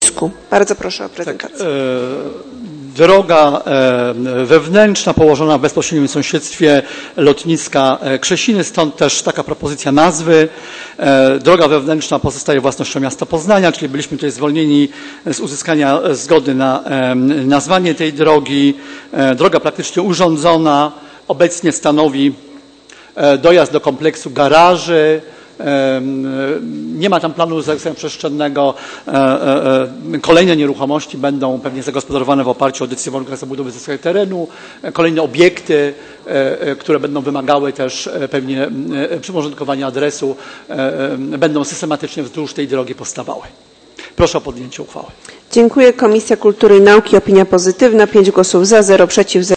Łódzku. Bardzo proszę o prezentację. Droga wewnętrzna położona w bezpośrednim sąsiedztwie lotniska Krzesiny, stąd też taka propozycja nazwy. Droga wewnętrzna pozostaje własnością miasta Poznania, czyli byliśmy tutaj zwolnieni z uzyskania zgody na nazwanie tej drogi. Droga praktycznie urządzona, obecnie stanowi dojazd do kompleksu garaży. Nie ma tam planu zagospodarowania przestrzennego. Kolejne nieruchomości będą pewnie zagospodarowane w oparciu o decyzję Wojewódzkiego Zabudowy Zasobowej Terenu. Kolejne obiekty, które będą wymagały też pewnie przyporządkowania adresu, będą systematycznie wzdłuż tej drogi powstawały. Proszę o podjęcie uchwały. Dziękuję. Komisja Kultury i Nauki. Opinia pozytywna. 5 głosów za, 0 przeciw.